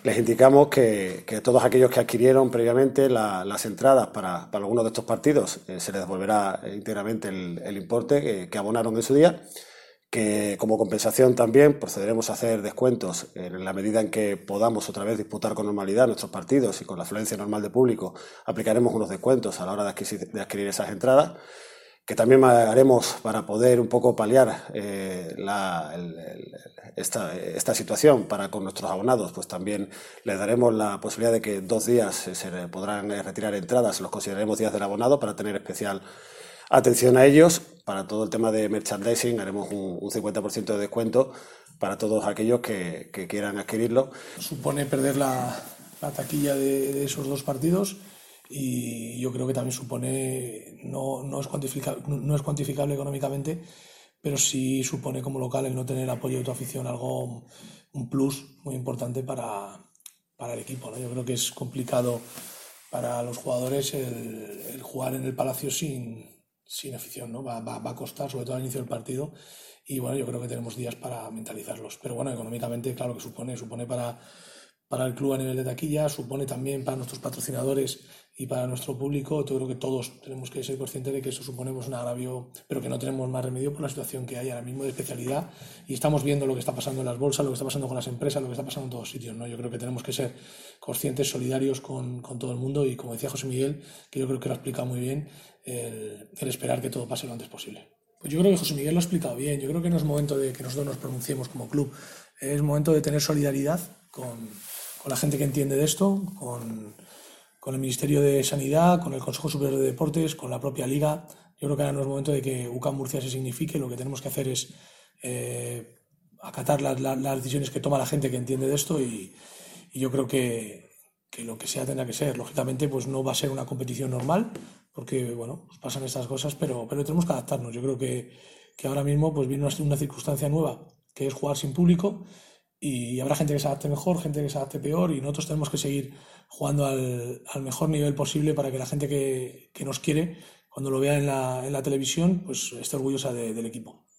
les indicamos que todos aquellos que adquirieron previamente las entradas para algunos de estos partidos se les devolverá íntegramente el importe que abonaron en su día, que como compensación también procederemos a hacer descuentos en la medida en que podamos otra vez disputar con normalidad nuestros partidos y con la afluencia normal de público, aplicaremos unos descuentos a la hora de adquirir esas entradas, que también haremos para poder un poco paliar esta situación para con nuestros abonados. Pues también les daremos la posibilidad de que 2 días se podrán retirar entradas, los consideraremos días del abonado para tener especial atención a ellos. Para todo el tema de merchandising haremos un 50% de descuento para todos aquellos que quieran adquirirlo. Supone perder la taquilla de esos 2 partidos y yo creo que también supone, no es cuantificable económicamente, pero sí supone como local el no tener apoyo de tu afición un plus muy importante para el equipo, ¿no? Yo creo que es complicado para los jugadores el jugar en el Palacio sin afición, ¿no? Va a costar, sobre todo al inicio del partido, y bueno, yo creo que tenemos días para mentalizarlos. Pero bueno, económicamente, claro que supone para el club a nivel de taquilla, supone también para nuestros patrocinadores y para nuestro público. Yo creo que todos tenemos que ser conscientes de que eso suponemos un agravio, pero que no tenemos más remedio por la situación que hay ahora mismo de especialidad, y estamos viendo lo que está pasando en las bolsas, lo que está pasando con las empresas, lo que está pasando en todos sitios, ¿no? Yo creo que tenemos que ser conscientes, solidarios con todo el mundo, y como decía José Miguel, que yo creo que lo ha explicado muy bien, el esperar que todo pase lo antes posible. Pues yo creo que José Miguel lo ha explicado bien. Yo creo que no es momento de que nosotros nos pronunciemos como club, es momento de tener solidaridad con la gente que entiende de esto, con el Ministerio de Sanidad, con el Consejo Superior de Deportes, con la propia Liga. Yo creo que ahora no es momento de que UCAM Murcia se signifique. Lo que tenemos que hacer es acatar las decisiones que toma la gente que entiende de esto, y yo creo que lo que sea tendrá que ser. Lógicamente, pues no va a ser una competición normal, porque bueno, pues pasan estas cosas, pero tenemos que adaptarnos. Yo creo que ahora mismo pues viene una circunstancia nueva, que es jugar sin público, y habrá gente que se adapte mejor, gente que se adapte peor, y nosotros tenemos que seguir jugando al mejor nivel posible para que la gente que nos quiere, cuando lo vea en la televisión, pues esté orgullosa del equipo.